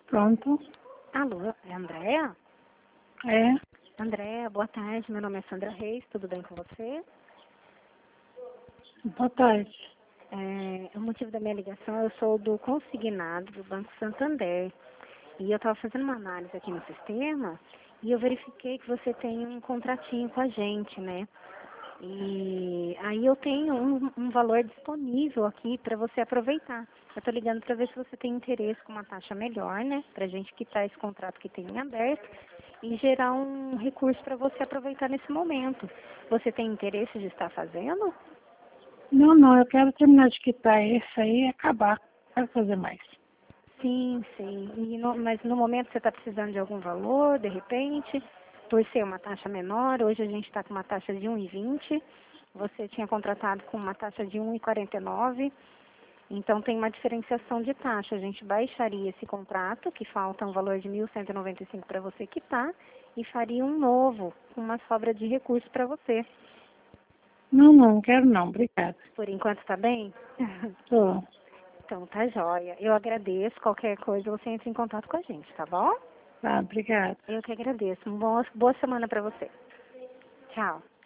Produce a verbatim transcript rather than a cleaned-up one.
Pronto. Alô, é a Andréa? É. Andréa, boa tarde. Meu nome é Sandra Reis, tudo bem com você? Boa tarde. É, o motivo da minha ligação, eu sou do consignado do Banco Santander. E eu estava fazendo uma análise aqui no sistema e eu verifiquei que você tem um contratinho com a gente, né? E aí eu tenho um, um valor disponível aqui para você aproveitar. Eu estou ligando para ver se você tem interesse com uma taxa melhor, né? Para a gente quitar esse contrato que tem em aberto e gerar um recurso para você aproveitar nesse momento. Você tem interesse de estar fazendo? Não, não, eu quero terminar de quitar esse aí e acabar. Não quero fazer mais. Sim, sim. E no- mas no momento você está precisando de algum valor, de repente, por ser uma taxa menor, hoje a gente está com uma taxa de um e vinte, você tinha contratado com uma taxa de um e quarenta e nove, então tem uma diferenciação de taxa. A gente baixaria esse contrato, que falta um valor de mil cento e noventa e cinco para você quitar, e faria um novo, com uma sobra de recursos para você. Não, não, não quero não. Obrigada. Por enquanto está bem? Tô. Então tá jóia. Eu agradeço. Qualquer coisa você entra em contato com a gente, tá bom? Tá, obrigada. Eu que agradeço. Uma boa, boa semana para você. Tchau.